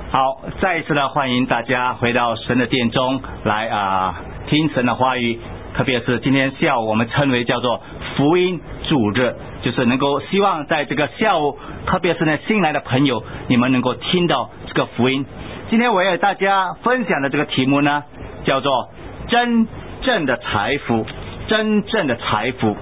好，再一次的欢迎大家回到神的殿中来听神的话语，特别是今天下午我们称为叫做福音主日，就是能够希望在这个下午，特别是呢新来的朋友，你们能够听到这个福音。今天我要与大家分享的这个题目呢，叫做真正的财富，真正的财富。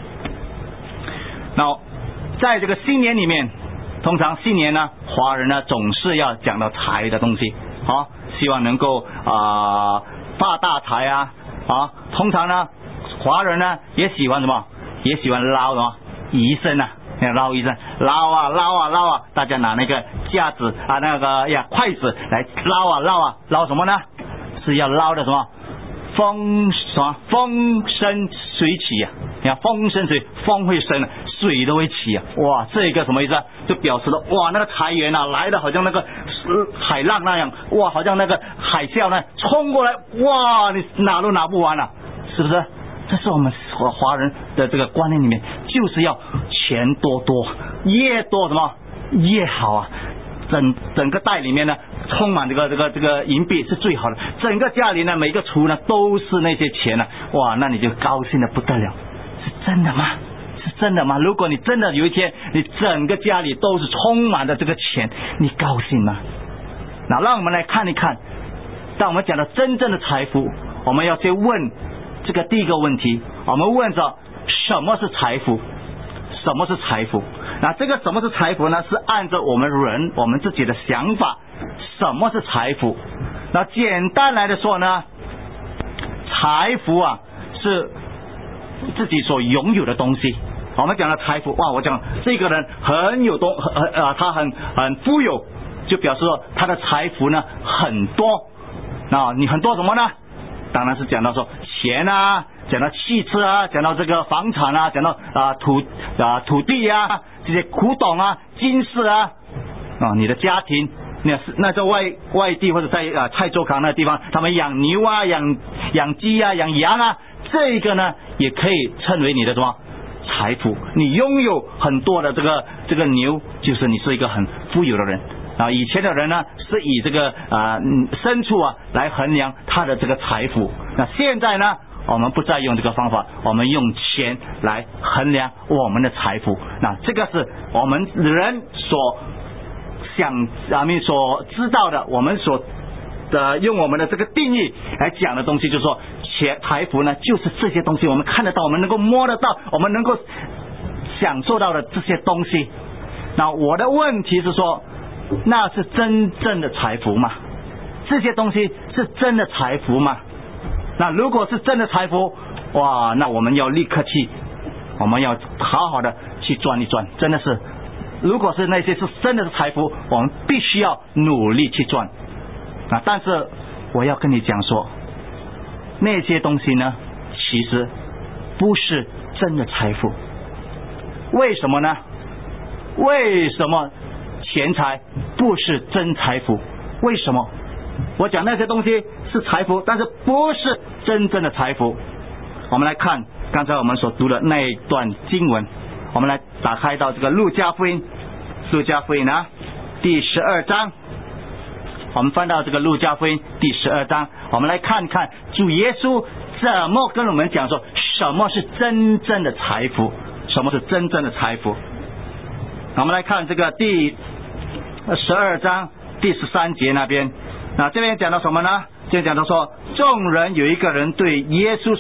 那在这个新年里面，通常新年呢，华人呢总是要讲到财的东西，希望能够发大财啊，通常呢，华人呢也喜欢什么？也喜欢捞什么？一生啊，捞一生，捞啊，大家拿那个架子筷子来捞什么呢？是要捞的什么？风生水起啊！你看风生水，风会生，水都会起啊！哇，这个什么意思啊？就表示了哇，那个财源啊来的好像那个海浪那样，哇，好像那个海啸呢冲过来，哇，你拿都拿不完啊，是不是？这是我们华人的这个观念里面，就是要钱多，越多什么越好啊！整个袋里面呢，充满这个银币是最好的。整个家里呢，每个橱呢都是那些钱呢，哇，那你就高兴的不得了。是真的吗？是真的吗？如果你真的有一天，你整个家里都是充满了这个钱，你高兴吗？那让我们来看一看，当我们讲到真正的财富，我们要先问这个第一个问题，我们问着什么是财富？什么是财富？那这个什么是财富呢？是按照我们自己的想法，什么是财富？那简单来的说呢，财富啊是自己所拥有的东西。我们讲的财富，哇，我讲这个人很有他很富有，就表示说他的财富呢很多。那你很多什么呢？当然是讲到说钱啊，讲到汽车啊，讲到这个房产啊，讲到土地啊，这些古董啊，金饰啊，你的家庭，那在外地或者在蔡州港那个地方，他们养牛啊，养鸡啊，养羊啊，这个呢也可以称为你的什么财富。你拥有很多的这个牛，就是你是一个很富有的人。以前的人呢是以这个牲畜啊来衡量他的这个财富。那现在呢，我们不再用这个方法，我们用钱来衡量我们的财富。那这个是我们人所知道的，我们所用我们的这个定义来讲的东西，就是说财富呢就是这些东西，我们看得到，我们能够摸得到，我们能够享受到的这些东西。那我的问题是说，那是真正的财富吗？这些东西是真的财富吗？那如果是真的财富，哇，那我们要立刻我们要好好的去赚一赚，真的是，如果是那些是真的是财富，我们必须要努力去赚。但是我要跟你讲说，那些东西呢，其实不是真的财富。为什么呢？为什么钱财不是真财富？为什么？我讲那些东西是财富，但是不是真正的财富。我们来看刚才我们所读的那一段经文，我们来打开到这个路加福音呢第12章，我们翻到这个路加福音第12章，我们来看看主耶稣怎么跟我们讲说什么是真正的财富，什么是真正的财富。我们来看这个第12章第13节那边，那这边讲到什么呢？这边讲到说，众人中有一个人对耶稣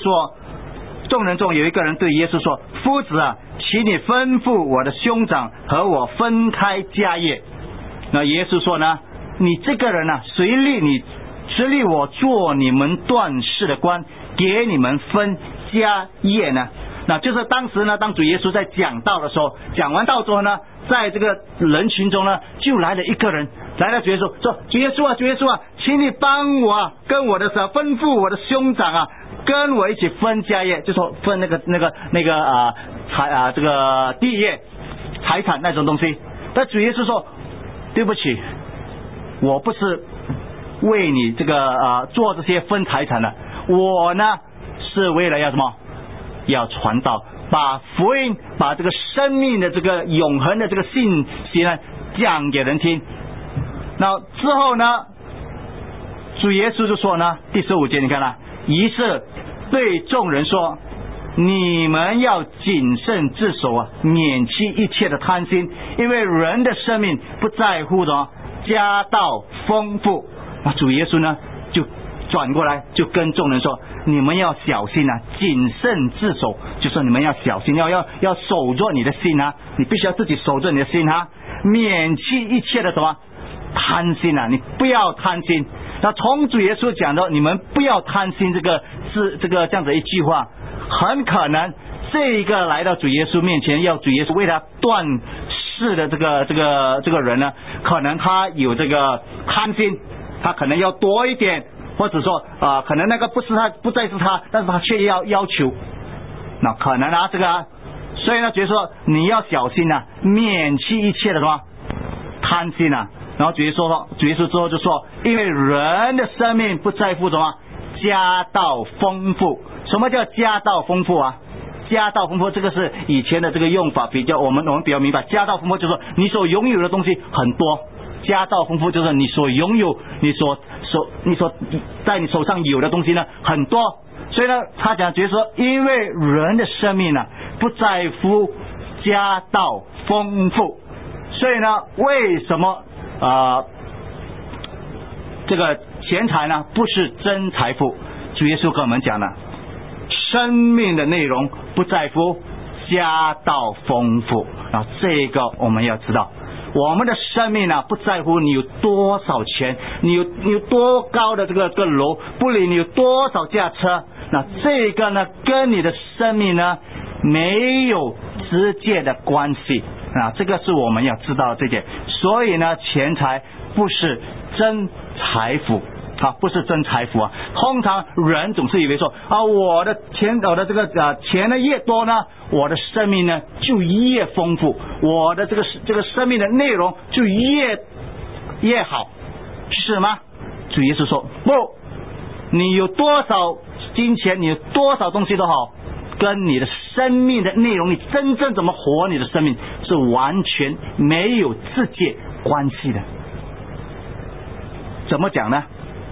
说，夫子啊，请你吩咐我的兄长和我分开家业。那耶稣说呢，你这个人啊，谁立我做你们断事的官，给你们分家业呢？那就是当时呢，当主耶稣在讲道的时候，讲完道之后呢，在这个人群中呢，就来了一个人，来到主耶稣说，主耶稣啊，请你帮我跟我的吩咐我的兄长啊，跟我一起分家业，就说分这个地业财产那种东西。但主耶稣说，对不起，我不是为你这个做这些分财产的，我呢是为了要什么？要传道，把福音，把这个生命的这个永恒的这个信息呢讲给人听。 那之后呢，主耶稣就说呢，第15节你看了，于是对众人说，你们要谨慎自守啊，免去一切的贪心，因为人的生命不在乎的家道丰富。那主耶稣呢就转过来就跟众人说，你们要小心啊，谨慎自守，就说你们要小心，要守着你的心啊，你必须要自己守着你的心啊，免去一切的什么贪心啊，你不要贪心。那从主耶稣讲的你们不要贪心这个这样子一句话，很可能这一个来到主耶稣面前要主耶稣为他断事的这个人呢，可能他有这个贪心，他可能要多一点，或者说可能那个不再是他，但是他却要求，那可能这个所以呢，主耶稣说你要小心啊，免去一切的什么贪心啊。然后主耶稣之后就说，因为人的生命不在乎什么家道丰富。什么叫家道丰富啊？家道丰富这个是以前的这个用法，比较我们比较明白。家道丰富就是说你所拥有的东西很多，家道丰富就是你所拥有你所在你手上有的东西呢很多。所以呢，他讲就是说，因为人的生命呢不在乎家道丰富，所以呢，为什么这个钱财呢不是真财富？主耶稣跟我们讲了，生命的内容不在乎家道丰富。然后这个我们要知道，我们的生命呢不在乎你有多少钱，你有多高的这个楼，不理你有多少架车，那这个呢跟你的生命呢没有直接的关系啊，这个是我们要知道的这点。所以呢，钱财不是真财富啊，不是真财富啊。通常人总是以为说我的这个钱呢越多呢，我的生命呢就越丰富，我的这个生命的内容就越好，是吗？主耶稣说不，你有多少金钱，你有多少东西都好，跟你的生命的内容，你真正怎么活你的生命是完全没有直接关系的。怎么讲呢？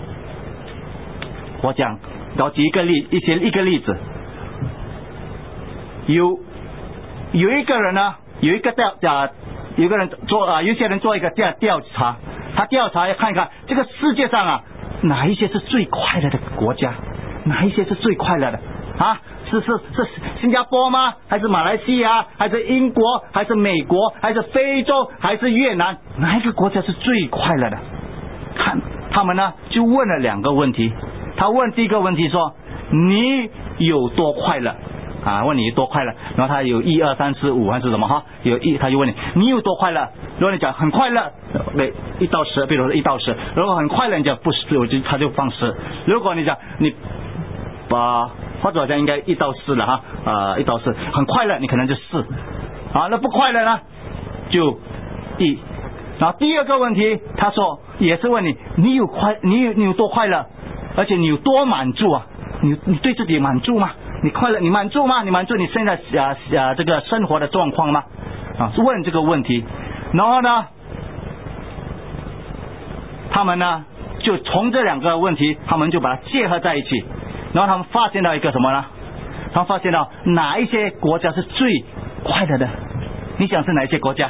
我举一个例子，有一个人呢，有一些人做一个调查，他调查要看一看这个世界上哪一些是最快乐的国家，哪一些是最快乐的是新加坡吗？还是马来西亚？还是英国？还是美国？还是非洲？还是越南？哪一个国家是最快乐的？看他们呢就问了2个问题。他问第一个问题说，你有多快乐问你多快乐，然后他有1、2、3、4、5还是什么他就问你有多快乐。如果你讲很快乐，1到10，比如说1到10，如果很快乐你讲不10，他就放10。如果你讲你或者好像应该1到4了1到4，很快乐你可能就4那不快乐呢就1。然后第二个问题他说也是问你有多快乐，而且你有多满足你对自己满足吗？你快乐，你满足吗？你满足你现在这个生活的状况吗？是问这个问题。然后呢，他们呢就从这2个问题，他们就把它结合在一起，然后他们发现到一个什么呢？他们发现到哪一些国家是最快乐的？你想是哪一些国家？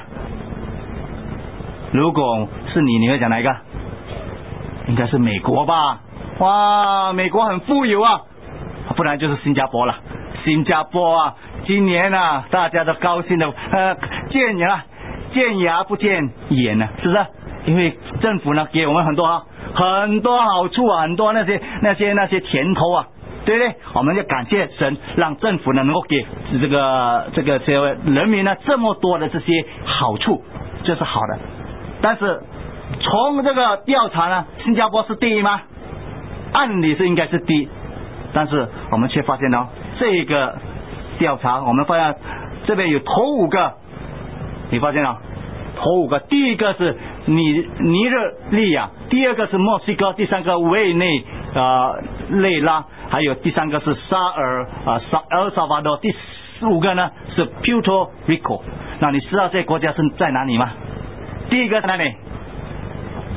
如果是你会讲哪一个？应该是美国吧？哇，美国很富有不然就是新加坡了。新加坡今年大家都高兴的见牙不见眼是不是？因为政府呢给我们很多好处很多那些甜头对不对？我们要感谢神，让政府呢能够给这个人民呢这么多的这些好处，这是好的。但是从这个调查呢，新加坡是第一吗？按理是应该是第一，但是我们却发现这个调查，我们发现这边有头5个，你发现头5个，第一个是尼日利亚，第二个是墨西哥，第3个委内瑞拉，还有第3个是El Salvador， 第5个呢是 Puerto Rico。那你知道这些国家是在哪里吗？第一个在哪里？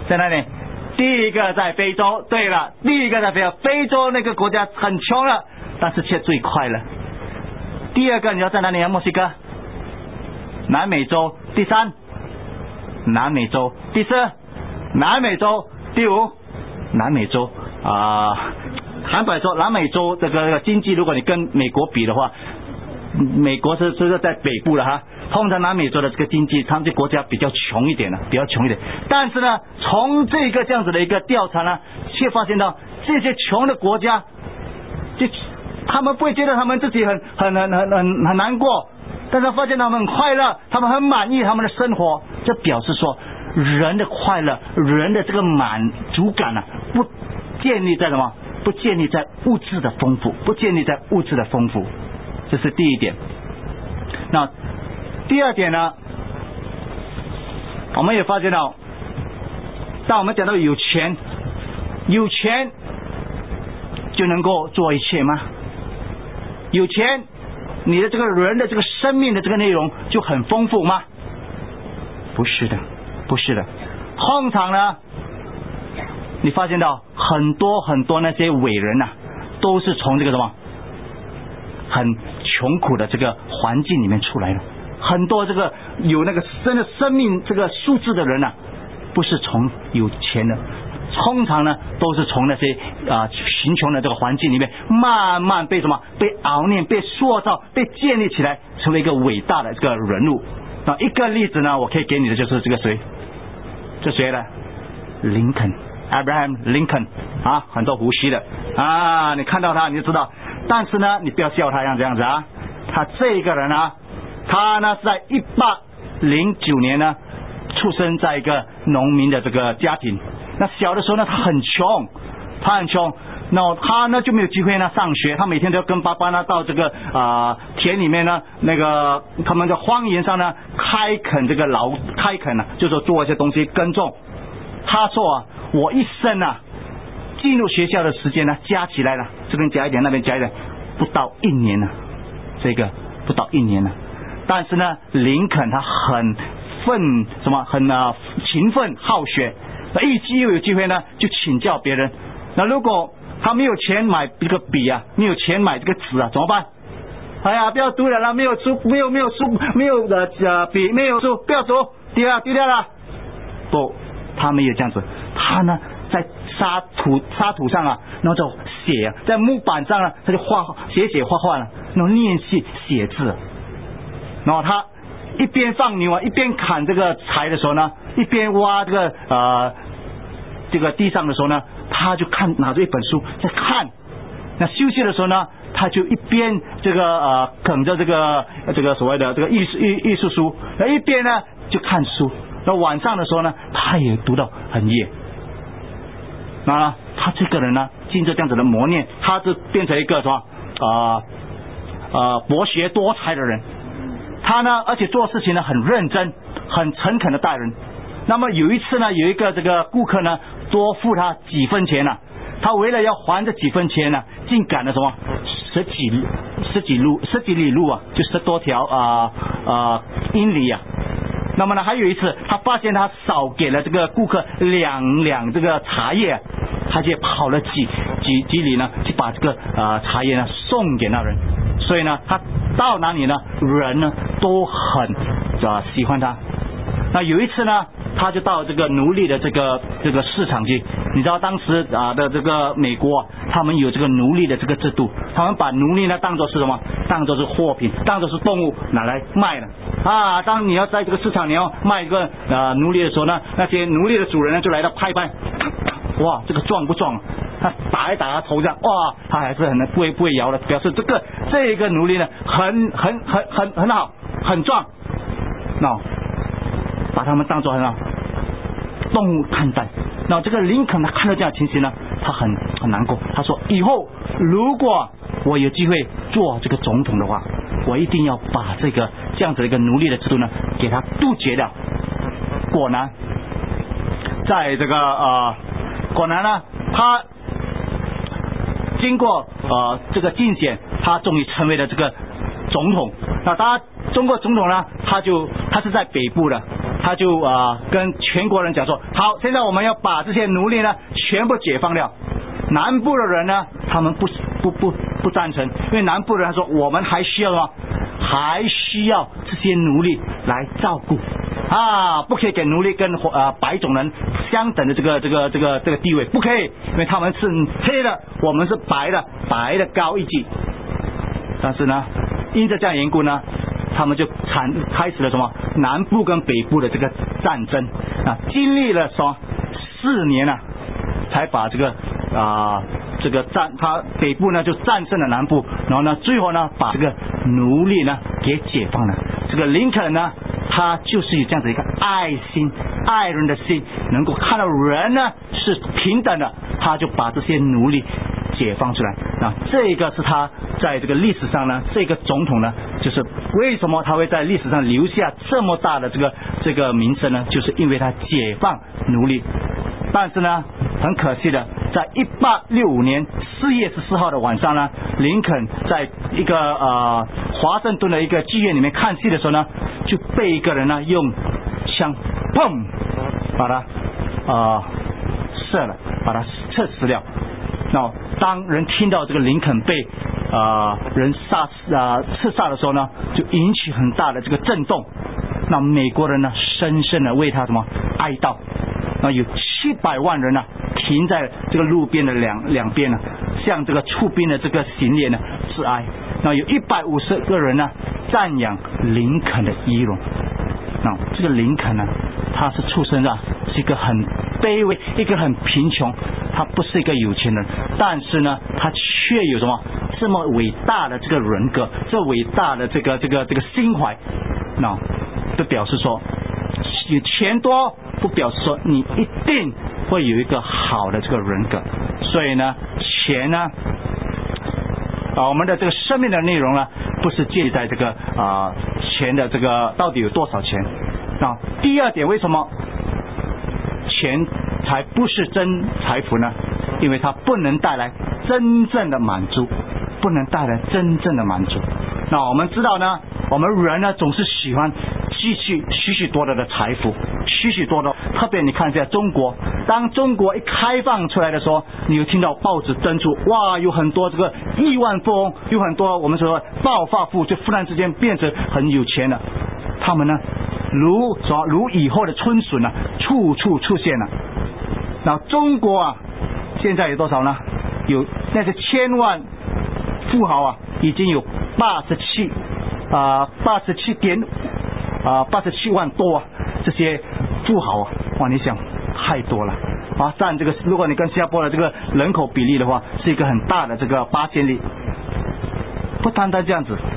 在哪里？第一个在非洲。对了，第一个在非洲，非洲那个国家很穷了，但是却最快乐。第二个你要在哪里啊？墨西哥。南美洲。第三，南美洲。第四，南美洲。第五，南美洲坦白说，南美洲这个经济，如果你跟美国比的话，美国是在北部了哈。通常南美洲的这个经济，他们这国家比较穷一点了，比较穷一点。但是呢，从这样子的一个调查呢，却发现到这些穷的国家，就他们不会觉得他们自己很难过，但是发现他们很快乐，他们很满意他们的生活。这表示说，人的快乐，人的这个满足感呢，不建立在什么？不建立在物质的丰富，不建立在物质的丰富。这是第一点。那第二点呢，我们也发现到，当我们讲到有钱就能够做一切吗？有钱，你的这个人的这个生命的这个内容就很丰富吗？不是的，不是的。通常呢，你发现到很多那些伟人啊，都是从这个什么很穷苦的这个环境里面出来的。很多这个有那个真的生命这个素质的人啊，不是从有钱的，通常呢都是从那些贫穷的这个环境里面慢慢被被熬炼、被塑造、被建立起来，成为一个伟大的这个人物。那一个例子呢，我可以给你的就是这个谁？这谁呢？林肯 ，Abraham Lincoln 很多胡须的你看到他你就知道。但是呢，你不要笑他这样子啊，他这个人啊，他呢是在1809年呢出生在一个农民的这个家庭。那小的时候呢，他很穷，那他呢就没有机会呢上学，他每天都要跟爸爸呢到这个田里面呢，那个他们的荒原上呢开垦就是说做一些东西耕种。他说我一生进入学校的时间呢加起来了，这边加一点那边加一点，不到1年了，不到1年了。但是呢，林肯他很勤奋好学，那又有机会呢就请教别人。那如果他没有钱买这个笔没有钱买这个纸怎么办？哎呀，不要读了，没有书，没有书，没有笔，没有书，不要读，丢掉了。不，他没有这样子，他呢在沙土上然后就写在木板上他就写画了，然后练习写字。然后他一边放牛一边砍这个柴的时候呢，一边挖这个地上的时候呢，他就拿着一本书在看。那休息的时候呢，他就一边啃着这个所谓的这个艺术书，那一边呢就看书。那晚上的时候呢，他也读到很夜。那他这个人呢，经过这样子的磨练，他就变成一个博学多才的人。他呢，而且做事情呢很认真、很诚恳的待人。那么有一次呢，有一个这个顾客呢多付他几分钱他为了要还这几分钱竟赶了十几里路就10多条英里那么呢，还有一次他发现他少给了这个顾客2两这个茶叶，他就跑了几里呢，去把这个茶叶呢送给那人。所以呢，他到哪里呢，人呢都很喜欢他。那有一次呢，他就到这个奴隶的这个市场去。你知道当时的这个美国他们有这个奴隶的这个制度，他们把奴隶呢当作是什么？当作是货品，当作是动物拿来卖的当你要在这个市场你要卖一个奴隶的时候呢，那些奴隶的主人呢就来到拍，哇，这个壮不壮？他打一打他头上，哇，他还是不会摇的，表示这个奴隶呢很好，很壮。那把他们当作很好动物看待。那这个林肯他看到这样的情形呢，他很难过。他说以后如果我有机会做这个总统的话，我一定要把这样子的一个奴隶的制度呢给他杜绝掉。果然在这个呢，他经过这个竞选，他终于成为了这个总统。那他中国总统呢，他是在北部的， 他就跟全国人讲说，好，现在我们要把这些奴隶呢全部解放掉。南部的人呢，他们不赞成，因为南部人他说我们还需要什么？还需要这些奴隶来照顾不可以给奴隶跟白种人相等的这个地位，不可以，因为他们是黑的，我们是白的，白的高一级。但是呢，因着这样缘故呢，他们就开始了什么南部跟北部的这个战争经历了说4年才把他北部呢就战胜了南部，然后呢最后呢把这个奴隶呢给解放了。这个林肯呢，他就是有这样子一个爱心、爱人的心，能够看到人呢是平等的，他就把这些奴隶解放出来。这个是他在这个历史上呢，这个总统呢，就是为什么他会在历史上留下这么大的这个名声呢？就是因为他解放奴隶。但是呢，很可惜的，在1865年4月14号的晚上呢，林肯在一个华盛顿的一个剧院里面看戏的时候呢，就被一个人呢用枪砰把他射了，把他射死了。那当人听到这个林肯被人刺杀的时候呢，就引起很大的这个震动。那美国人呢，深深的为他什么哀悼。那有700万人停在这个路边的两边向这个出兵的这个行列致哀。那有150个人赞扬林肯的仪容。那这个林肯他是出生是一个很卑微，一个很贫穷，他不是一个有钱人，但是呢，他却有什么这么伟大的这个人格，这伟大的这个心怀。那就表示说，有钱多不表示说你一定会有一个好的这个人格。所以呢，钱呢我们的这个生命的内容呢，不是建立在这个钱的这个到底有多少钱。第二点，为什么钱才不是真财富呢？因为它不能带来真正的满足，不能带来真正的满足。那我们知道呢，我们人呢总是喜欢许许多多的财富，许许多多。特别你看一下中国，当中国一开放出来的时候，你有听到报纸登出，哇，有很多这个亿万富翁，有很多我们说暴发户，就忽然之间变成很有钱了。他们呢，如雨后的春笋处处出现了。那中国现在有多少呢？有那些千万富豪已经有87万多这些富豪哇，你想太多了占这个，如果你跟新加坡的这个人口比例的话，是一个很大的这个8000例。不单单这样子，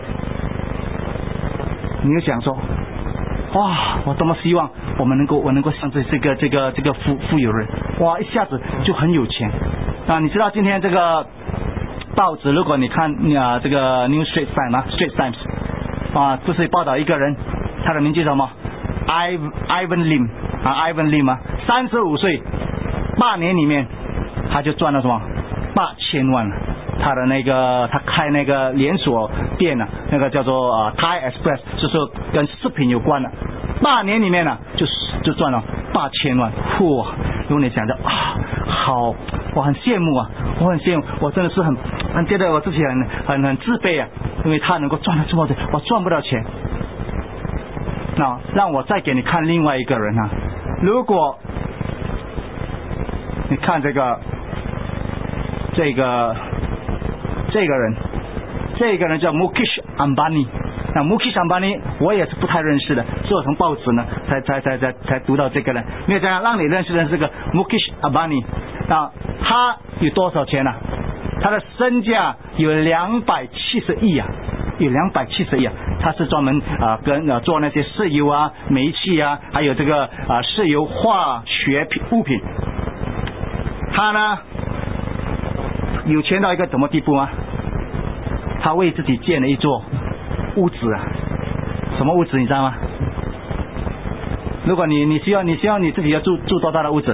你就想说，哇，我多么希望我能够像这个富有人，哇，一下子就很有钱。你知道今天这个报纸，如果你看这个 New Straits Times 不是报道一个人，他的名字叫什么 Ivan Lim 35岁，8年里面他就赚了什么8000万了。他开那个连锁店那个叫做Thai Express， 就是跟食品有关的，8年里面就赚了8000万。哇，如果你想着好，我很羡慕我很羡慕，我真的是很觉得我自己很自卑因为他能够赚了这么多，我赚不到钱。那让我再给你看另外一个人如果你看这个人叫 Mukesh Ambani。那 Mukesh Ambani 我也是不太认识的，是我从报纸呢才读到这个人。没有这样让你认识这个 Mukesh Ambani。那他有多少钱他的身价有270亿有270亿他是专门跟做那些石油煤气还有这个石油化学物品。他呢有钱到一个什么地步他为自己建了一座屋子什么屋子你知道吗？如果你希望你自己要住多大的屋子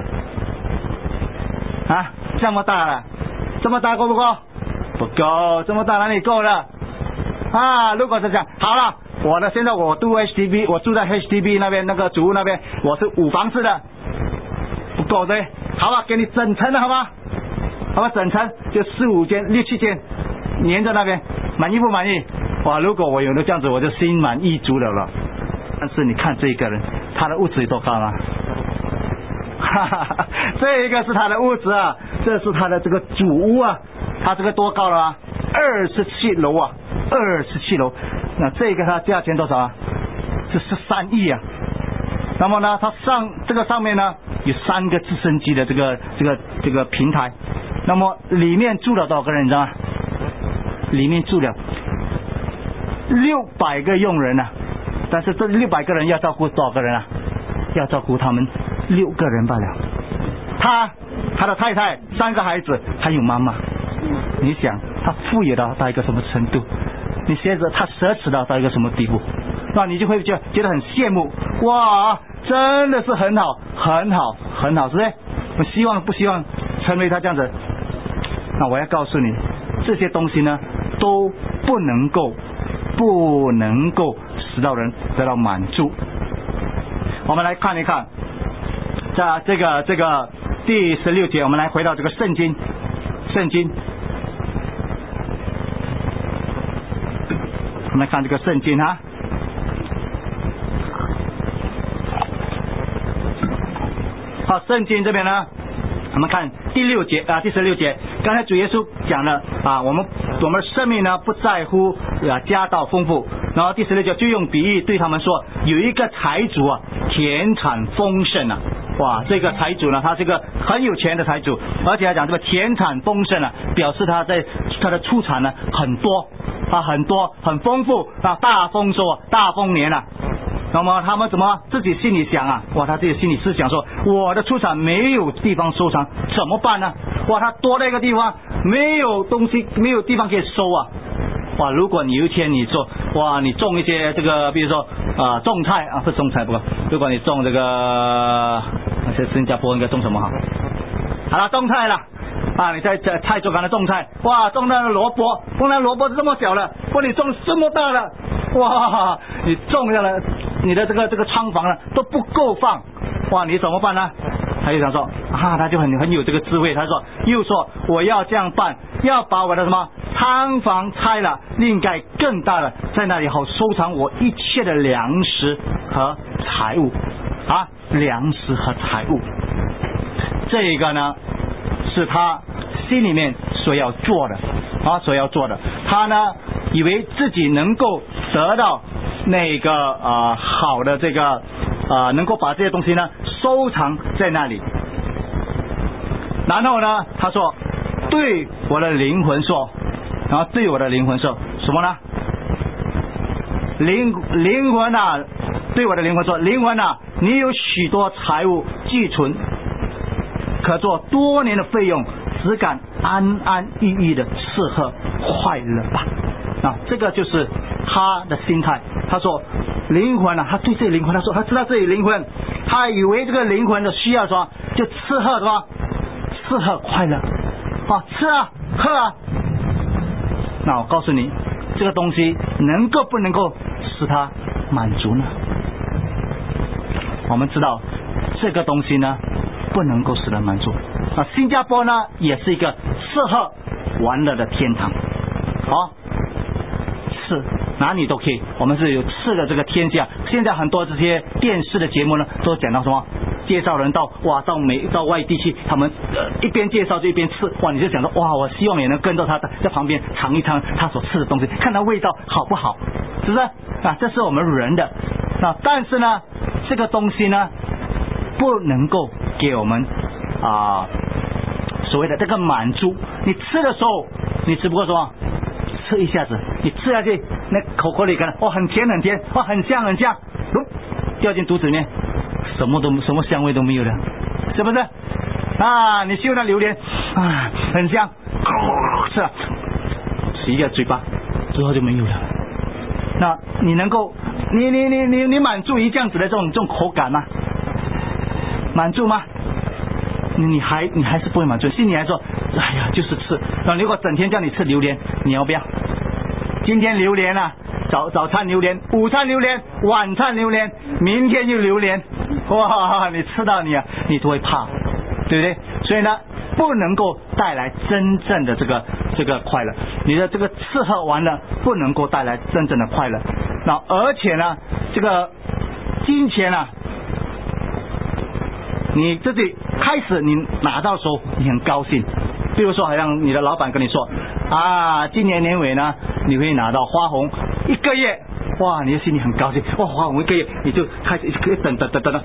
这么大了，这么大够不够？不够，这么大哪里够了如果是这样，好了， 现在我住 HDB， 我住在 HDB 那边那个主屋那边，我是5房式的，不够对，好吧，给你整层的好吧，好吧，整层就4、5间、6、7间，连在那边，满意不满意？哇，如果我有了这样子，我就心满意足的了。但是你看这一个人，他的屋子有多高吗？这一个是他的屋子啊，这是他的这个主屋啊，他这个多高了啊？27楼啊，27楼。那这个它价钱多少啊？是13亿啊。那么呢，它上面呢有3个直升机的这个平台。那么里面住了多少个人你知道吗？里面住了600个佣人啊。但是这600个人要照顾多少个人啊？要照顾他们6个人罢了。他的太太3个孩子，还有妈妈。你想他富有到一个什么程度？你现在他奢侈到一个什么地步？那你就会觉得很羡慕。哇，真的是很好，很好，很好，是不是？我希望不希望成为他这样子？那我要告诉你，这些东西呢都不能够使到人得到满足。我们来看一看，在这个第16节，我们来回到这个圣经。我们来看这个圣经啊。好，圣经这边呢，我们看第16节，刚才主耶稣讲了啊，我们的生命呢不在乎家道丰富。然后第16节就用比喻对他们说，有一个财主啊，田产丰盛啊。哇，这个财主呢，他是个很有钱的财主，而且还讲这个田产丰盛啊，表示他的出产呢很多啊，很多很丰富啊，大丰收啊，大丰年啊。那么他们怎么自己心里想啊？哇，他自己心里是想说，我的出产没有地方收藏，怎么办呢？哇，他多了一个地方，没有东西，没有地方可以收啊。哇，如果你有一天你说，哇，你种一些这个，比如说种菜啊，不是种菜，不过如果你种这个，那些新加坡应该种什么好？好了，种菜了啊！你在菜桌上的种菜，哇，种那个萝卜，那萝卜这么小了，哇，你种这么大了，哇，你种下了，你的这个仓房呢都不够放，哇，你怎么办呢？他就想说啊，他就很有这个智慧，他又说我要这样办，要把我的什么仓房拆了，另盖更大的，在那里好收藏我一切的粮食和财物啊，粮食和财物。这一个呢是他心里面所要做的。他呢以为自己能够得到那个好的这个能够把这些东西呢收藏在那里。然后呢他说对我的灵魂说，然后对我的灵魂说什么呢？灵魂啊，对我的灵魂说，灵魂啊，你有许多财物寄存，可做多年的费用，只敢安安逸逸的吃喝快乐吧。这个就是他的心态。他说灵魂啊，他对这个灵魂，他说他知道这里灵魂，他以为这个灵魂的需要说就吃喝什么，吃喝快乐啊，吃啊喝啊。那我告诉你，这个东西不能够使他满足呢？我们知道这个东西呢不能够使他满足。新加坡呢也是一个吃喝玩乐的天堂，吃哪里都可以，我们是有吃的这个天下。现在很多这些电视的节目呢都讲到什么，介绍人到外地去，他们一边介绍就一边吃，哇，你就想说哇，我希望也能跟着他在旁边尝一尝他所吃的东西，看他味道好不好，是不是啊？这是我们人的但是呢这个东西呢不能够给我们所谓的这个满足。你吃的时候你只不过说吃一下子，你吃下去那口里看很甜很甜，很香很香，掉进肚子里面什么香味都没有了，是不是啊？你嗅那榴莲很香，吃了洗一个嘴巴之后就没有了。那你能够你满足于这样子的这种口感吗？满足吗？你还是不会满足，心里还说哎呀就是吃。如果整天叫你吃榴莲，你要不要？今天榴莲早餐榴莲，午餐榴莲，晚餐榴莲，明天又榴莲，哇，你吃到你都会怕，对不对？所以呢，不能够带来真正的这个快乐，你的这个吃喝玩乐不能够带来真正的快乐。那而且呢，这个金钱啊，你自己开始你拿到的时候你很高兴，比如说好像你的老板跟你说啊，今年年尾呢你会拿到花红1个月，哇，你的心里很高兴，哇，花红1个月，你就开始等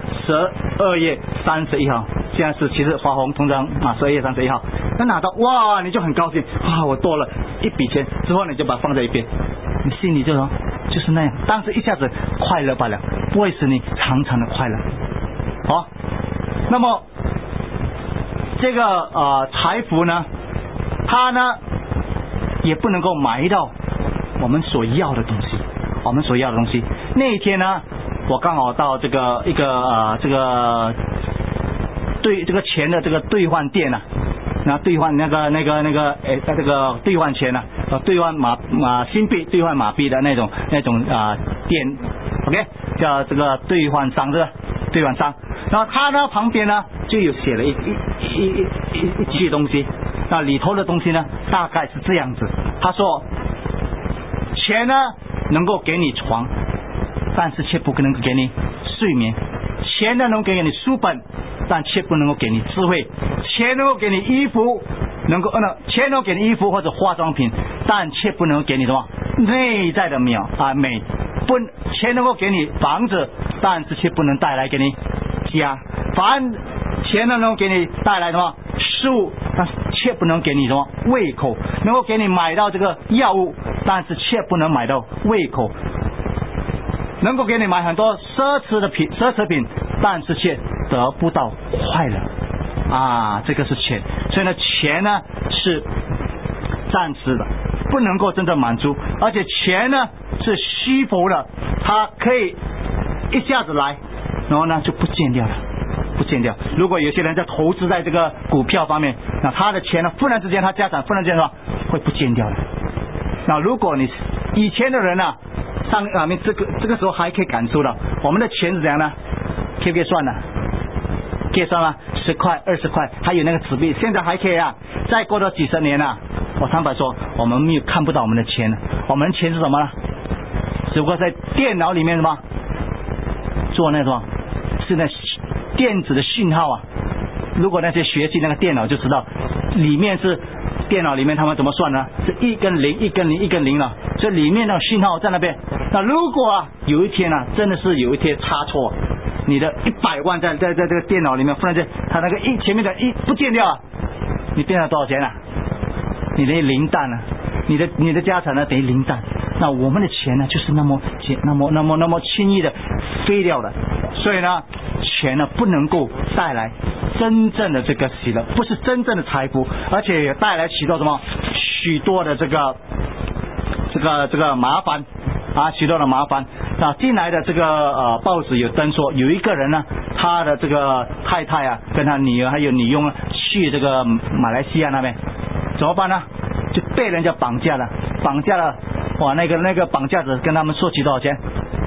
12月31号，现在是其实花红通常12月31号，那拿到哇，你就很高兴，哇，我多了一笔钱，之后你就把它放在一边，你心里就是那样，当时一下子快乐罢了，不会使你常常的快乐。好，那么这个财富呢，它呢也不能够买到我们所要的东西，我们所要的东西。那一天呢，我刚好到这个一个这个钱的这个兑换店啊，那兑换这个兑换钱呢，兑换新币兑换马币的那种店 ，OK， 叫这个兑换商，这个兑换商。然后他呢旁边呢就有写了一句东西，那里头的东西呢大概是这样子，他说钱呢能够给你床，但是却不能够给你睡眠；钱呢能够给你书本，但却不能够给你智慧；钱能够给你衣服，钱能够给你衣服或者化妆品，但却不能够给你什么内在的美。钱能够给你房子，但是却不能带来给你家。钱能够给你带来什么食物，但是却不能给你什么胃口，能够给你买到这个药物，但是却不能买到胃口，能够给你买很多奢侈品，但是却得不到快乐啊，这个是钱。所以呢，钱呢是暂时的，不能够真正满足，而且钱呢是虚浮的，它可以一下子来，然后呢就不见掉了。如果有些人在投资在这个股票方面，那他的钱呢忽然之间他家产忽然之间的话会不见掉的。那如果你以前的人呢，这个时候还可以感受到我们的钱是怎样呢？可以算了，可以算吗？10块20块，还有那个纸币，现在还可以啊。再过多几十年啊，我坦白说，我们看不到我们的钱了。我们的钱是什么呢？只不过在电脑里面什么做那种是那电子的讯号啊。如果那些学习那个电脑就知道，里面是电脑里面他们怎么算呢？是1跟0，一根零了，所以里面的讯号在那边。那如果有一天真的是有一天差错，你的100万在这个电脑里面，忽然间它那个前面的不见掉了，你变了多少钱啊？你的零蛋了，你的家产呢等于零蛋。那我们的钱呢就是那么轻易的飞掉了。所以呢，钱呢不能够带来真正的这个喜乐，不是真正的财富，而且也带来许多的这个麻烦啊，许多的麻烦。那近来的这个报纸有登说，有一个人呢，他的这个太太啊，跟他女儿还有女佣啊，去这个马来西亚那边，怎么办呢？就被人家绑架了，哇，那个绑架者跟他们说起多少钱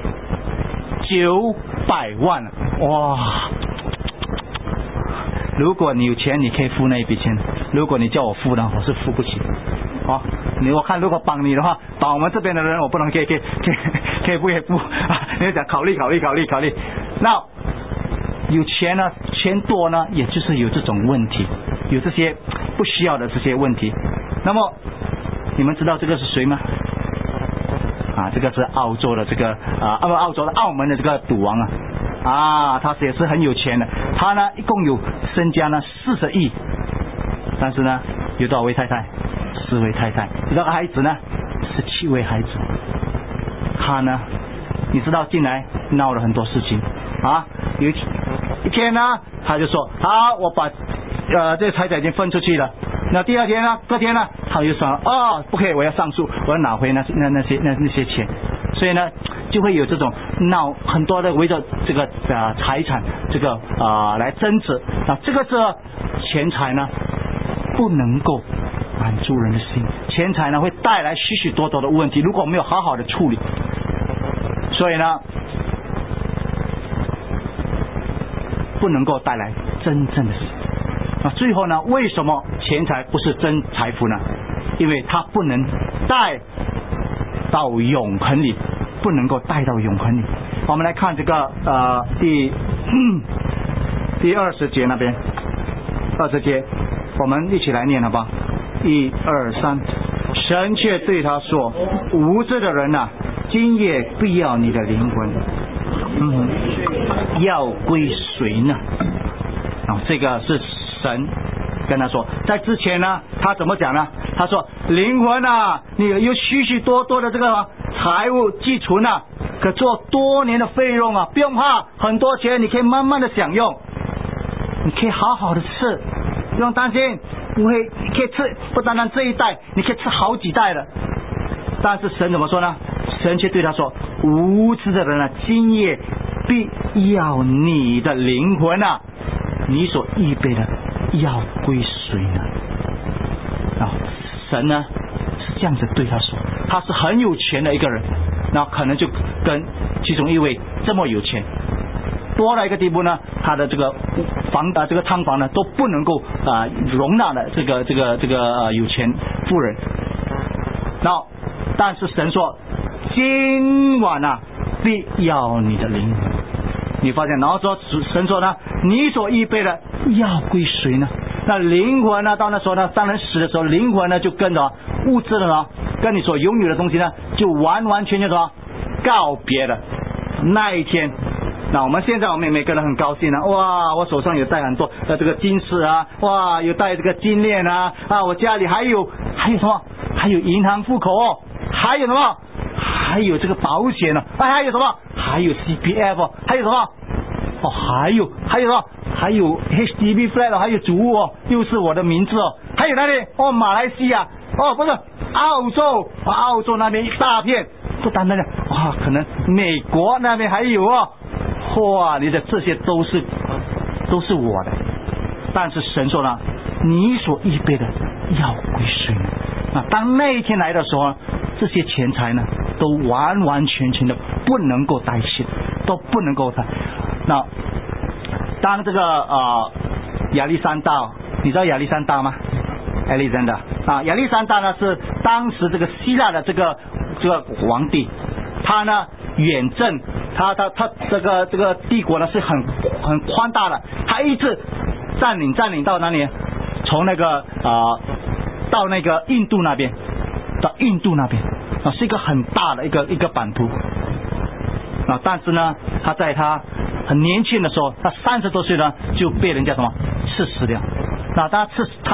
？900万，哇！如果你有钱，你可以付那一笔钱；如果你叫我付呢，我是付不起。好，我看如果绑你的话，绑我们这边的人，我不能可以不啊？你讲考虑。那有钱呢，钱多呢，也就是有这种问题，有这些不需要的这些问题。那么你们知道这个是谁吗？啊，这个是澳洲的澳门的这个赌王啊，他也是很有钱的，他呢一共有身家呢40亿，但是呢有多少位太太？4位太太，有多少个孩子呢？17位孩子。他呢，你知道进来闹了很多事情啊。有一天呢，他就说好，我把这个财产已经分出去了。那第二天呢，隔天呢，他就说不可以，我要上诉，我要拿回那些钱。所以呢，就会有这种闹很多的围着这个财产这个来争执。那这个钱财呢，不能够满足人的心。钱财呢会带来许许多多的问题，如果没有好好的处理，所以呢不能够带来真正的事。那最后呢，为什么钱财不是真财富呢？因为它不能带到永恒里，不能够带到永恒里。我们来看这个第20节那边，20节我们一起来念好吧？1、2、3。神却对他说：无知的人啊，今夜必要你的灵魂，要归谁呢？这个是神跟他说。在之前呢，他怎么讲呢？他说：灵魂啊，你有许许多多的这个财物寄存啊，可做多年的费用啊，不用怕，很多钱你可以慢慢的享用，你可以好好的吃，不用担心，你可以吃，不单单这一代，你可以吃好几代的。但是神怎么说呢？神却对他说：无知的人啊，今夜必要你的灵魂啊，你所预备的要归谁呢？神呢是这样子对他说，他是很有钱的一个人，那可能就跟其中一位这么有钱，多了一个地步呢，他的这个这个汤房呢都不能够容纳的这个有钱富人。但是神说，今晚啊必要你的灵魂。你发现，然后说神说呢，你所预备的要归谁呢？那灵魂呢，到那时候呢，当人死的时候，灵魂呢就跟着物质的呢，跟你所拥有的东西呢，就完完全全什么告别了。那一天，那我们现在我们每个人很高兴啊，哇，我手上有戴很多这个金饰啊，哇，有戴这个金链啊，我家里还有什么？还有银行户口哦，还有什么？还有这个保险呢，还有什么？还有 CPF， 还有什么？还有什么？还有 HDB flat， 还有主屋哦，又是我的名字哦。还有哪里？马来西亚不是澳洲那边一大片，不单单的可能美国那边还有哇，你的这些都是我的。但是神说呢，你所预备的要归谁呢？当那一天来的时候，这些钱财呢，都完完全全的不能够代替，都不能够带。那当这个亚历山大，你知道亚历山大吗？亚历山大呢是当时这个希腊的这个皇帝，他呢远征，他这个帝国呢是很宽大的，他一直占领到哪里？从那个到那个印度那边，是一个很大的一个版图。但是呢，他在他很年轻的时候，他30多岁呢就被人家刺死掉。他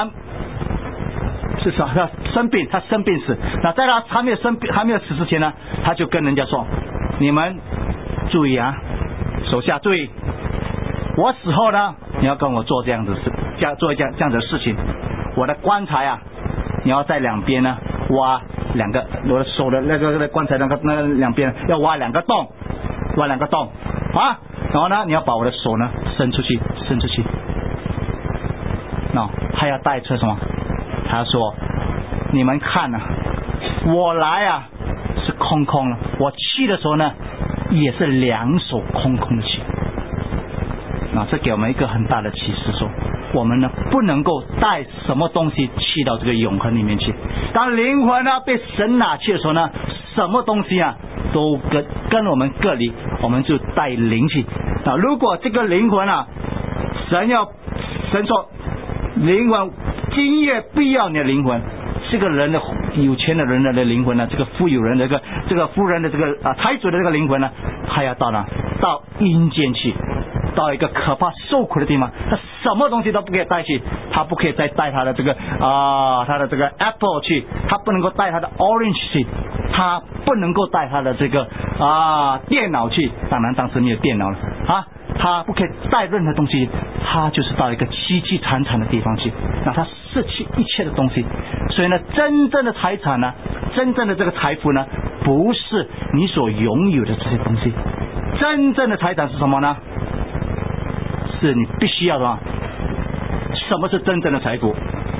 生病死。在他还没有死之前呢，他就跟人家说：你们注意啊，手下注意，我死后呢，你要跟我做这样子事，做这样子的事情。我的棺材啊，你要在两边呢挖2个，我的手的那个棺材那两边要挖2个洞啊。然后呢，你要把我的手呢伸出去。还要带出什么？他说：你们看啊，我来啊是空空了，我去的时候呢也是2手空空的去。这给我们一个很大的启示，说我们呢不能够带什么东西去到这个永恒里面去。当灵魂呢被神拿去的时候呢，什么东西啊都跟我们隔离，我们就带灵去。如果这个灵魂啊，神说灵魂今夜必要你的灵魂，这个人的有钱的人的灵魂呢，这个富有人的这个夫人的这个财主的这个灵魂呢，他要到哪？到阴间去，到一个可怕受苦的地方。他什么东西都不可以带去，他不可以再带他的这个Apple 去，他不能够带他的 Orange 去，他不能够带他的这个电脑去。当然当时没有电脑了他不可以带任何东西，他就是到一个凄凄惨惨的地方去，他失去一切的东西。所以呢，真正的财产呢，真正的这个财富呢，不是你所拥有的这些东西。真正的财产是什么呢？是你必须要的。什么是真正的财富？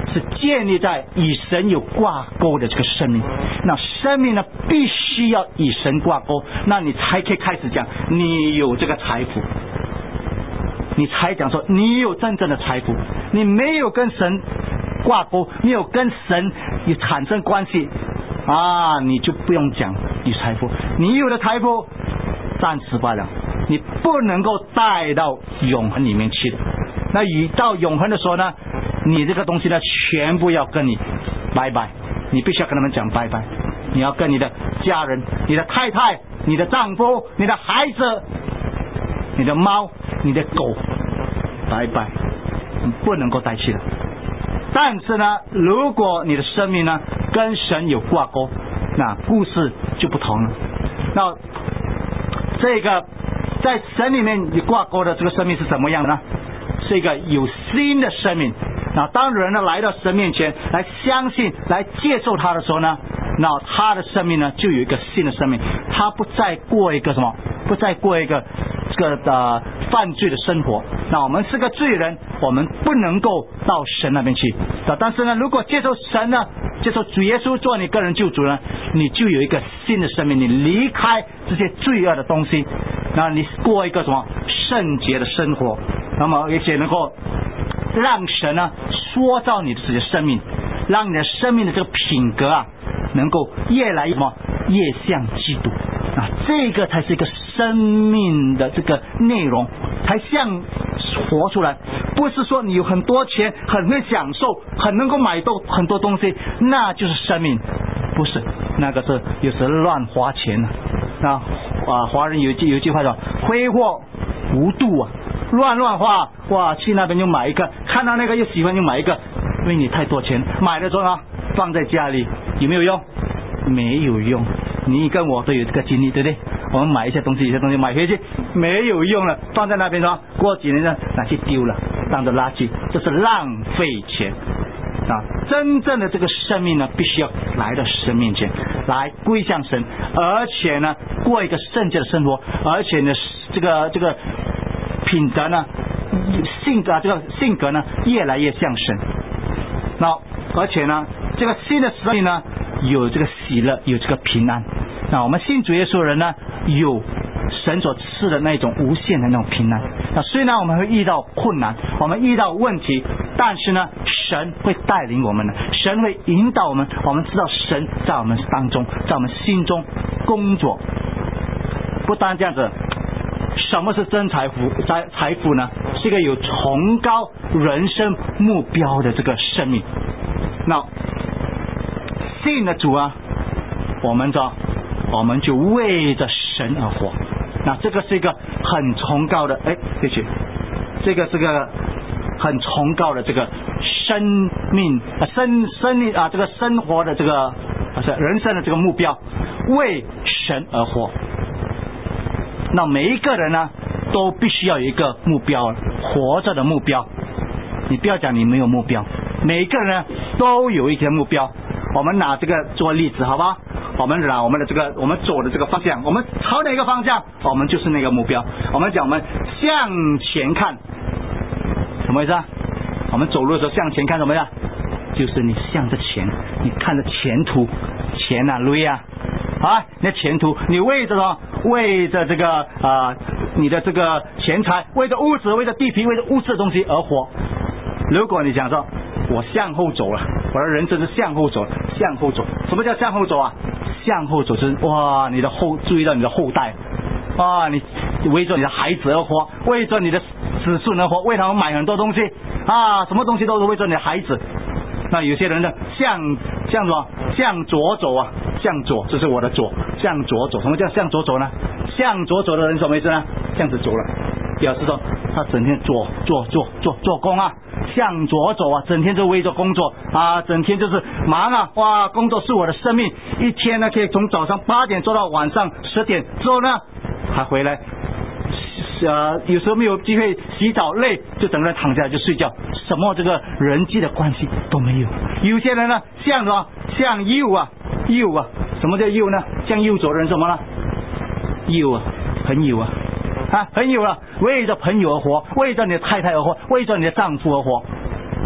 是建立在与神有挂钩的这个生命。那生命呢，必须要与神挂钩，那你才可以开始讲你有这个财富，你才讲说你有真正的财富。你没有跟神挂钩，没有跟神有产生关系啊，你就不用讲有财富。你有的财富暂时罢了，你不能够带到永恒里面去的。那与到永恒的时候呢，你这个东西呢，全部要跟你拜拜，你必须要跟他们讲拜拜。你要跟你的家人、你的太太、你的丈夫、你的孩子、你的猫、你的狗拜拜，你不能够带去的。但是呢，如果你的生命呢跟神有挂钩，那故事就不同了。那这个在神里面有挂钩的这个生命是什么样的呢？是一个有新的生命。那当人呢来到神面前来相信、来接受他的时候呢，那他的生命呢就有一个新的生命，他不再过一个什么？不再过一个这个犯罪的生活。那我们是个罪人，我们不能够到神那边去。但是呢，如果接受神呢，接受主耶稣做你个人救主呢，你就有一个新的生命，你离开这些罪恶的东西，那你过一个什么圣洁的生活，那么而且能够让神呢塑造你的这些生命，让你的生命的这个品格啊，能够越来越什么越像基督啊，这个才是一个生命的这个内容，才像活出来。不是说你有很多钱，很会享受，很能够买到很多东西，那就是生命，不是，那个是有时乱花钱啊。那华人有一句话叫挥霍无度啊，乱花，哇，去那边就买一个，看到那个又喜欢就买一个，因为你太多钱，买的时候呢放在家里有没有用？没有用。你跟我都有这个经历，对不对？我们买一些东西，有些东西买回去没有用了，放在那边说过几年呢拿去丢了，当做垃圾，这是浪费钱啊！真正的这个生命呢，必须要来到神面前，来归向神，而且呢，过一个圣洁的生活，而且呢，这个品德呢，这个性格呢，越来越像神。那而且呢，这个新的生命呢，有这个喜乐，有这个平安。那我们信主耶稣的人呢，有神所赐的那种无限的那种平安。那虽然我们会遇到困难，我们遇到问题，但是呢，神会带领我们的，神会引导我们，我们知道神在我们当中，在我们心中工作。不单这样子，什么是真财富呢？是一个有崇高人生目标的这个生命。那信了主啊，我们就为着神而活。那这个是一个很崇高的，对不起，这个是个很崇高的这个生命这个生活的这个人生的这个目标，为神而活。那每一个人呢，都必须要有一个目标，活着的目标。你不要讲你没有目标，每一个人呢都有一些目标。我们拿这个做例子，好吧？我们拿我们走的这个方向，我们朝哪个方向，我们就是那个目标。我们讲我们向前看，什么意思啊？我们走路的时候向前看什么呀？就是你向着前，你看着前途，钱啊，路啊，你的前途，你为着什么？为着这个你的这个钱财，为着物质，为着地皮，为着物质的东西而活。如果你讲说我向后走了，我的人生是向后走，向后走。什么叫向后走啊？向后走就是你的注意到你的后代你为着你的孩子而活，为着你的子孙而活，为他们买很多东西什么东西都是为着你的孩子。那有些人呢向什么？向左走啊，向左，这是我的左，向左走。什么叫向左走呢？向左走的人什么意思呢？这样子走了，表示说他整天做工啊，向左走啊，整天就为着工作整天就是忙工作是我的生命，一天呢可以从早上8点做到晚上10点之后呢还回来有时候没有机会洗澡，累就整个人躺下来就睡觉，什么这个人际的关系都没有。有些人呢向什么？向右啊，什么叫右呢？向右走的人什么呢？右啊，朋友朋友为着朋友而活，为着你的太太而活，为着你的丈夫而活。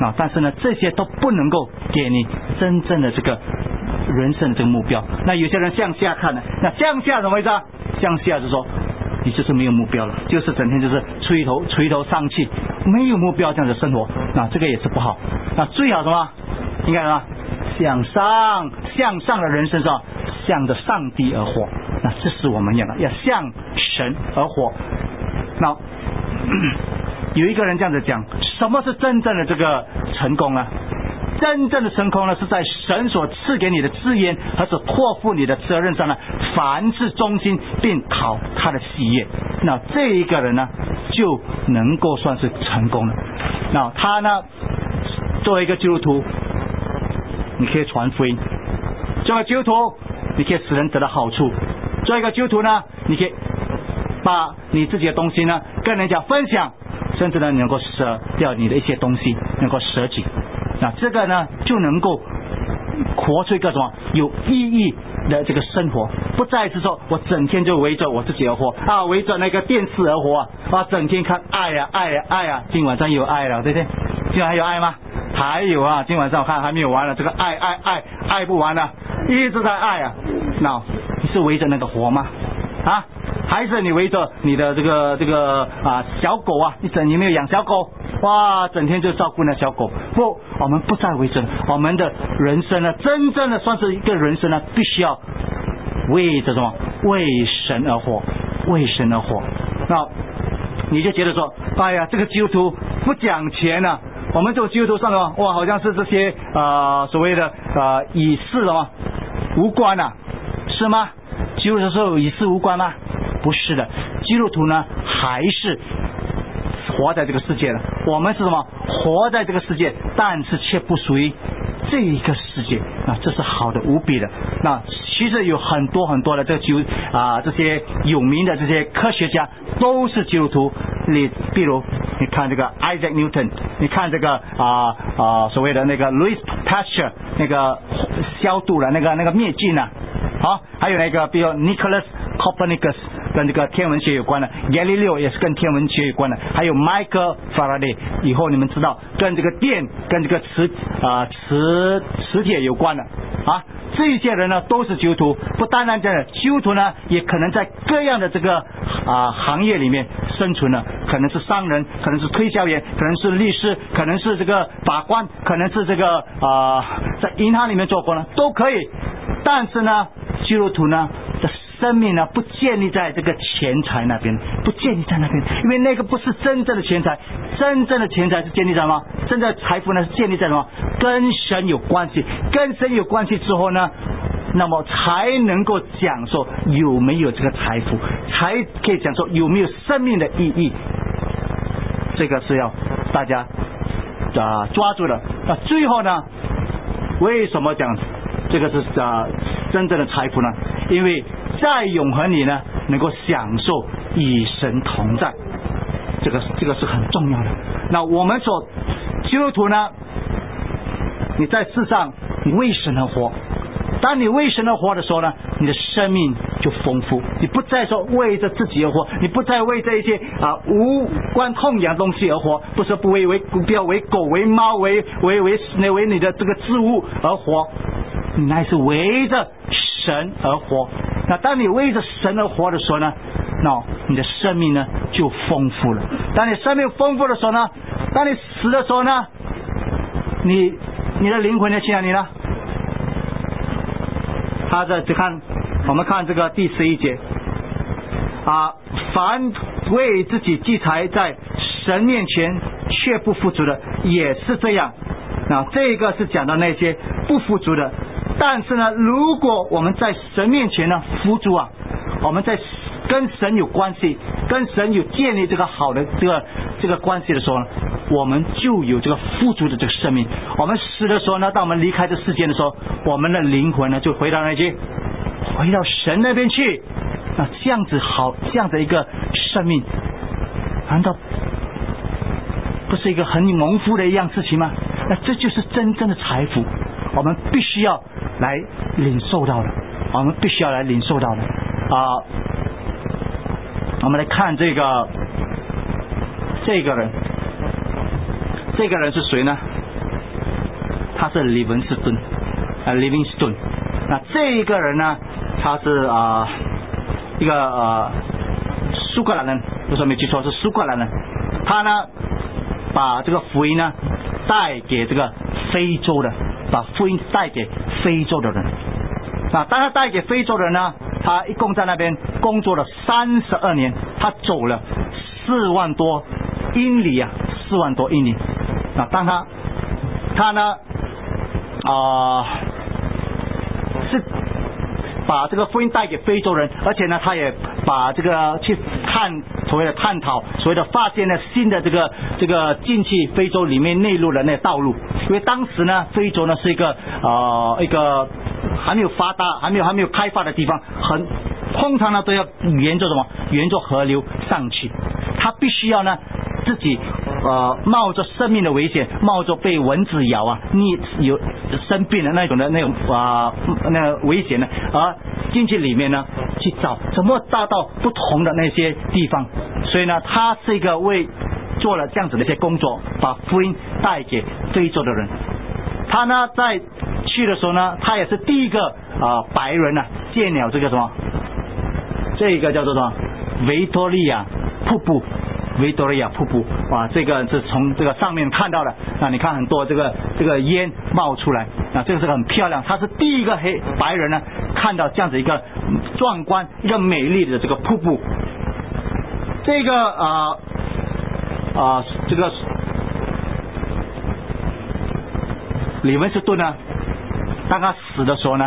但是呢，这些都不能够给你真正的这个人生的这个目标。那有些人向下看呢，那向下怎么回事啊？向下是说你就是没有目标了，就是整天就是垂头丧气，没有目标这样的生活，那这个也是不好。那最好什么？应该什么？向上的人生上，向着上帝而活。那这是我们要向神而活。那有一个人这样子讲，什么是真正的这个成功呢？真正的成功呢，是在神所赐给你的资源和所托付你的责任上呢，凡事忠心，并讨他的喜悦。那这一个人呢，就能够算是成功了。那他呢，作为一个基督徒，你可以传福音；作为基督徒，你可以使人得到好处；作为一个基督徒呢，你可以把你自己的东西呢跟人家分享，甚至呢，你能够舍掉你的一些东西，能够舍己。那这个呢，就能够活出一个什么有意义的这个生活，不再是说我整天就围着我自己而活啊，围着那个电视而活啊，整天看爱啊，今晚上有爱了，对不对？今晚还有爱吗？还有啊，今晚上我看还没有完了，这个爱不完了，一直在爱啊。那你是围着那个活吗？啊？还是你围着你的这个小狗啊？你没有养小狗？哇，整天就照顾那小狗。不，我们不再围着，我们的人生呢，真正的算是一个人生呢，必须要为着什么？为神而活，为神而活。那你就觉得说，哎呀，这个基督徒不讲钱啊，我们这个基督徒上的哇，好像是这些所谓的与世的无关啊，是吗？基督徒是与世无关吗？不是的，基督徒呢还是活在这个世界的。我们是什么？活在这个世界，但是却不属于这一个世界。那这是好的无比的。那其实有很多的这些有名的这些科学家都是基督徒。比如你看这个 Isaac Newton， 你看这个所谓的那个 Louis Pasteur 那个消毒了那个灭菌啊，好，还有那个比如 Nicholas Copernicus 跟这个天文学有关的， Galileo 也是跟天文学有关的，还有 Michael Faraday， 以后你们知道跟这个电跟这个磁铁有关的啊。这些人呢都是基督徒，不单单这样，基督徒呢也可能在各样的这个行业里面生存了，可能是商人，可能是推销员，可能是律师，可能是这个法官，可能是这个在银行里面做工呢，都可以。但是呢，基督徒呢的生命呢不建立在这个钱财那边，不建立在那边，因为那个不是真正的钱财。真正的钱财是建立在什么？真正的财富呢是建立在什么？跟神有关系。跟神有关系之后呢，那么才能够讲说有没有这个财富，才可以讲说有没有生命的意义。这个是要大家抓住的。那最后呢，为什么讲这个是真正的财富呢？因为在永恒里呢，能够享受与神同在，这个是很重要的。那我们所基督徒呢，你在世上你为神而活，当你为神而活的时候呢，你的生命就丰富，你不再说为着自己而活，你不再为这一些无关痛痒东西而活，不是不要为狗为猫为你的这个事物而活，你乃是围着神而活。那当你为着神而活的时候呢，那你的生命呢就丰富了。当你生命丰富的时候呢，当你死的时候呢，你的灵魂要去哪里呢？我们看这个第11节凡为自己积财在神面前却不富足的也是这样。那这个是讲到那些不富足的。但是呢，如果我们在神面前呢富足我们在跟神有关系，跟神有建立这个好的这个关系的时候呢，我们就有这个富足的这个生命。我们死的时候呢，当我们离开这世界的时候，我们的灵魂呢就回到神那边去。那这样子一个生命，难道不是一个很蒙福的一样事情吗？那这就是真正的财富，我们必须要来领受到的，我们必须要来领受到的我们来看这个人是谁呢？ 他是李文斯顿，Livingstone。那这一个人呢，他是一个苏格兰人，如果没记错是苏格兰人。他呢把这个福音呢带给这个非洲的，把福音带给非洲的人。当他带给非洲的人呢，他一共在那边工作了32年，他走了4万多英里啊，4万多英里。当他呢是把这个福音带给非洲人，而且呢他也把这个去所谓的探讨，所谓的发现了新的这个进去非洲里面内陆的那个道路。因为当时呢非洲呢是一个还没有发达还没有开发的地方，通常呢都要沿着河流上去，他必须要呢自己冒着生命的危险，冒着被蚊子咬啊，有生病的那种那个危险呢，而进去里面呢去找怎么达到不同的那些地方。所以呢他是一个做了这样子的一些工作，把福音带给非洲的人。他呢在去的时候呢，他也是第一个白人啊见了这个叫做什么维多利亚瀑布。哇，这个是从这个上面看到的。那你看很多这个烟冒出来，这个是很漂亮。他是第一个白人呢看到这样子一个壮观、一个美丽的这个瀑布。这个李文斯顿呢，当他死的时候，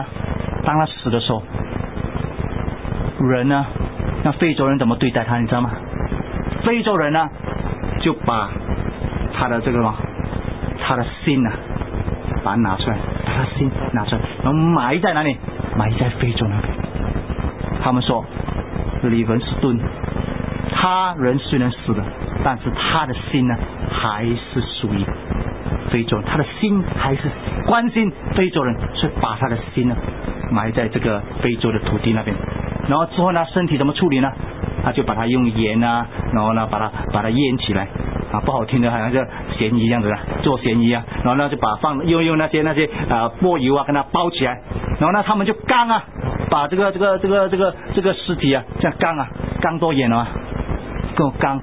人呢，那非洲人怎么对待他，你知道吗？非洲人呢就把他的心啊把它拿出来，然后埋在哪里？埋在非洲那边。他们说李文斯顿他人虽然死了，但是他的心呢还是属于非洲人，他的心还是关心非洲人，所以把他的心呢埋在这个非洲的土地那边。然后之后呢身体怎么处理呢？他就把它用盐啊，然后呢把它腌起来啊，不好听的好像是咸鱼这样子的，做咸鱼啊，然后呢就用那些柏油啊跟它包起来，然后呢他们就缸啊，把这个尸体啊这样缸多远啊？够缸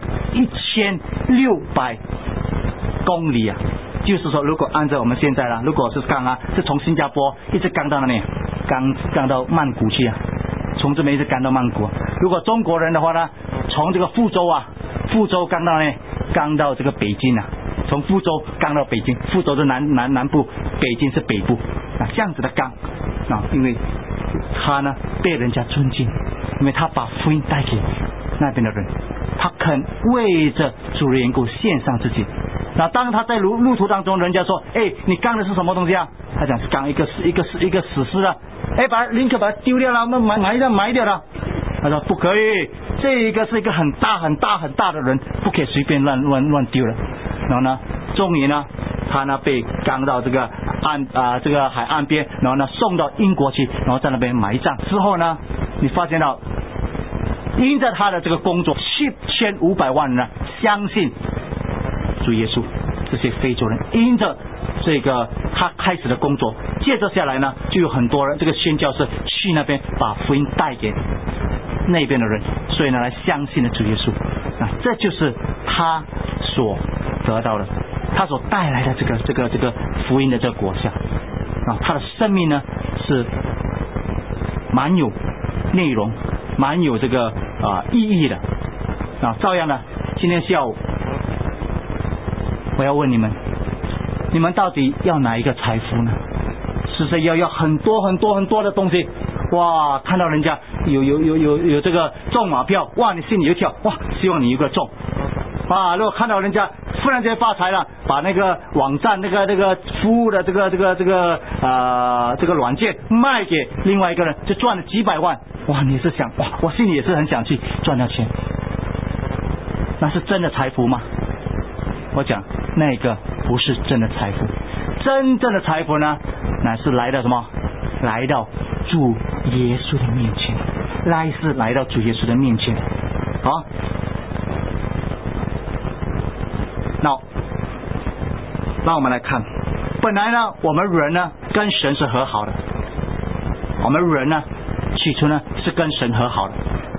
1600公里啊！就是说，如果按照我们现在啦，如果是缸啊，是从新加坡一直缸到哪里？缸到曼谷去啊，从这边一直缸到曼谷。如果中国人的话呢，从这个福州缸到呢，缸到这个北京啊，从福州缸到北京，福州是南部，北京是北部啊，这样子的缸啊，因为他呢被人家尊敬，因为他把福音带给那边的人，他肯为着主的缘故献上自己。那当他在路途当中，人家说：“哎，你缸的是什么东西啊？”他讲是缸一个死尸啊，宁可把它丢掉了，埋掉了。他说不可以，这一个是一个很大的人，不可以随便乱丢了。然后呢，终于呢，他呢被刚到这个海岸边，然后呢送到英国去，然后在那边埋葬。之后呢，你发现到，因着他的这个工作，7500万人呢相信主耶稣。这些非洲人因着这个他开始的工作，接着下来呢，就有很多人这个宣教士去那边把福音带给那边的人，所以呢来相信了主耶稣啊，这就是他所得到的，他所带来的这个福音的这个果效啊，他的生命呢是蛮有内容、蛮有这个意义的啊。照样呢，今天下午我要问你们到底要哪一个财富呢？是不是要很多的东西？哇，看到人家有这个中马票，哇，你心里就跳，哇，希望你有个中啊！如果看到人家忽然间发财了，把那个网站那个服务的这个软件卖给另外一个人，就赚了几百万，哇，你是想，哇，我心里也是很想去赚到钱。那是真的财富吗？我讲那个不是真的财富，真正的财富呢，乃是来到什么？来到主耶稣的面前，来到主耶稣的面前。好，那我们来看本来呢，我们人呢跟神是和好的，我们人呢起初呢是跟神和好的，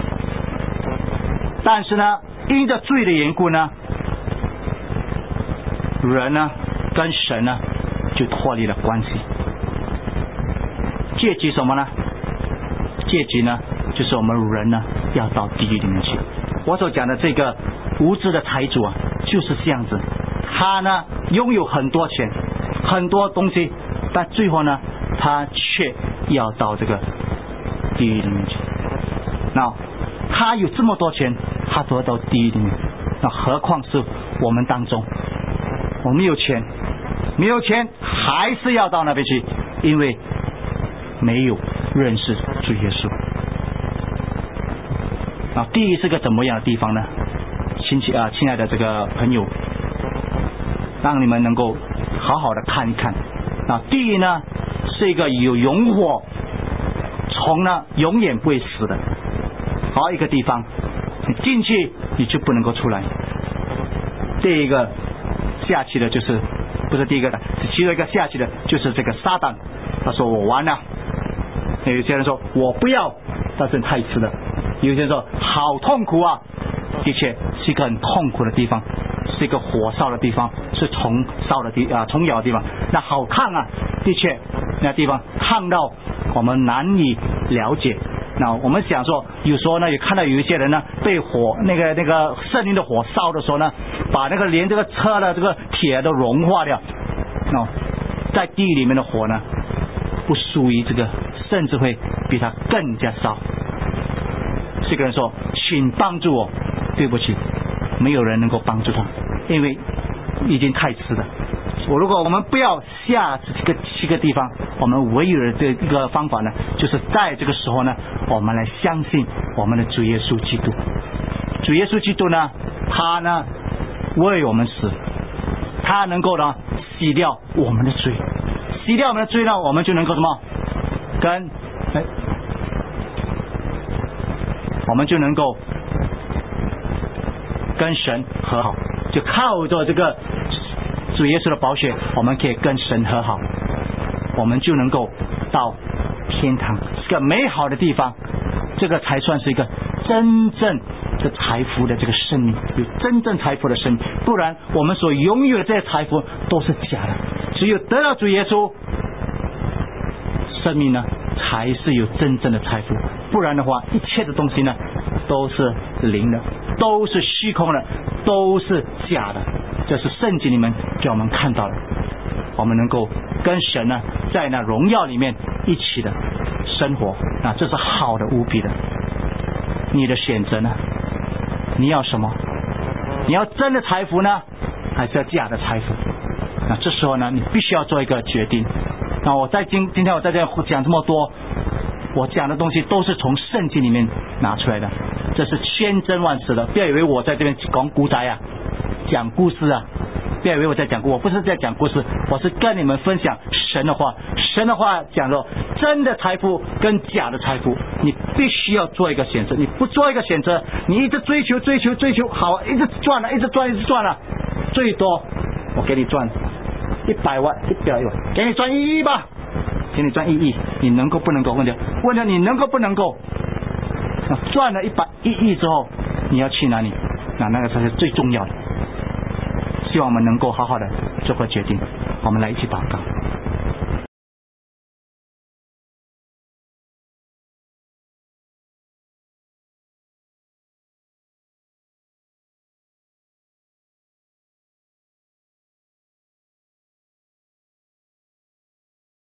但是呢，因着罪的缘故呢，人呢跟神呢就脱离了关系。结局什么呢？结局呢就是我们人呢要到地狱里面去。我所讲的这个无知的财主啊，就是这样子，他呢拥有很多钱很多东西，但最后呢他却要到这个地狱里面去。那他有这么多钱，他都要到地狱里面，那何况是我们当中，我们有钱没有钱还是要到那边去，因为没有认识主耶稣。啊，地狱是个怎么样的地方呢？亲爱的这个朋友，让你们能够好好的看一看。啊，地狱呢是一个有永火虫呢永远不会死的好一个地方，你进去你就不能够出来。第一个下去的就是不是第一个的，其中一个下去的就是这个撒旦，他说我完了。有些人说我不要，但是太迟了。有些人说好痛苦啊，的确是一个很痛苦的地方，是一个火烧的地方，是虫咬的地方。那好看啊，的确那地方看到我们难以了解。那我们想说，有时候呢也看到有一些人呢被火那个圣灵的火烧的时候呢，把那个连这个车的这个铁都融化掉。在地里面的火呢不属于这个，甚至会比它更加烧。这个人说请帮助我，对不起，没有人能够帮助他，因为已经太迟了。如果我们不要下这个地方，我们唯有的这个方法呢，就是在这个时候呢，我们来相信我们的主耶稣基督。主耶稣基督呢，他呢为我们死，他能够呢洗掉我们的罪，洗掉我们的罪呢，我们就能够什么？我们就能够跟神和好，就靠着这个主耶稣的宝血，我们可以跟神和好，我们就能够到天堂，是个美好的地方。这个才算是一个真正的财富的这个生命，有真正财富的生命。不然我们所拥有的这些财富都是假的，只有得到主耶稣，生命呢才是有真正的财富。不然的话，一切的东西呢都是零的，都是虚空的，都是假的。这是圣经里面给我们看到的，我们能够跟神呢在那荣耀里面一起的生活，那这是好的无比的。你的选择呢？你要什么？你要真的财富呢，还是要假的财富？那这时候呢，你必须要做一个决定。那我在今天我在这讲这么多，我讲的东西都是从圣经里面拿出来的，这是千真万实的。不要以为我在这边讲古仔啊，讲故事啊，不要以为我在讲故事，我不是在讲故事，我是跟你们分享神的话。神的话讲说，真的财富跟假的财富，你必须要做一个选择。你不做一个选择，你一直追求，好，一直赚了，最多我给你赚100万，100万，给你赚1亿吧，给你赚1亿，你能够不能够？问题你能够不能够？赚了1亿之后，你要去哪里？那个才是最重要的。希望我们能够好好的做个决定。我们来一起祷告。